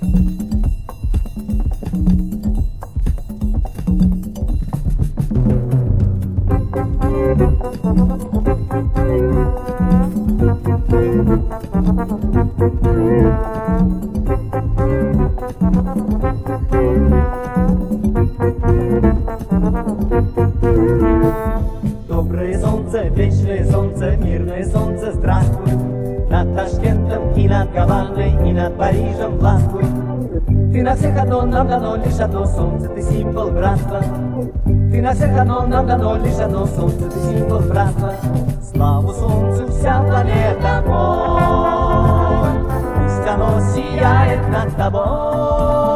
Доброе солнце, вечное солнце, мирное солнце, здравствуй. Над Ташкентом и над Гаваной, и над Парижем властвуй. Ты на всех одно, нам дано лишь одно солнце, ты символ братства. Ты на всех одно, нам дано лишь одно солнце, ты символ братства. Славу солнцу вся планета пой, пусть оно сияет над тобой.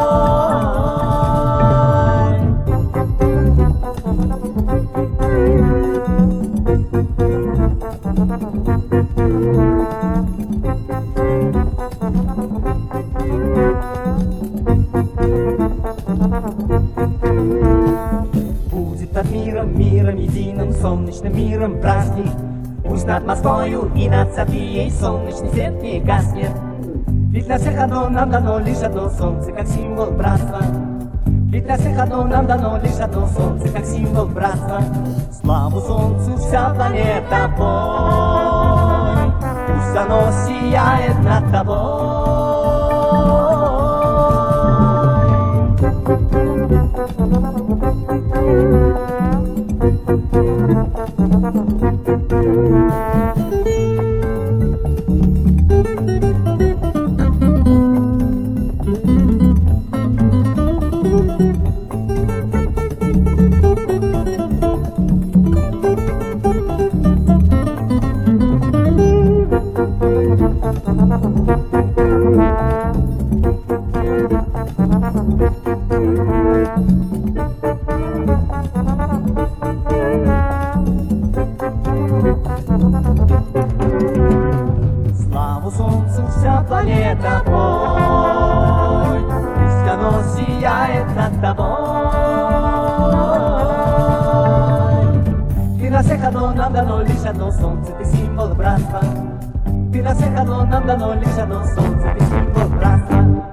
Будет над миром, миром единым, солнечным миром праздник. Пусть над Москвою и над Софией солнечный свет не гаснет. Ведь на всех одно, нам дано лишь одно солнце, как символ братства. Ведь на всех одно, нам дано лишь одно солнце, как символ братства. Славу солнцу вся планета пой, пусть оно сияет над тобой. Славу солнцу вся планета пой, пусть оно сияет над тобой. Ты на всех одно, нам дано лишь одно солнце, ты символ братства. Ты на всех одно, нам дано лишь одно солнце, ты символ братства.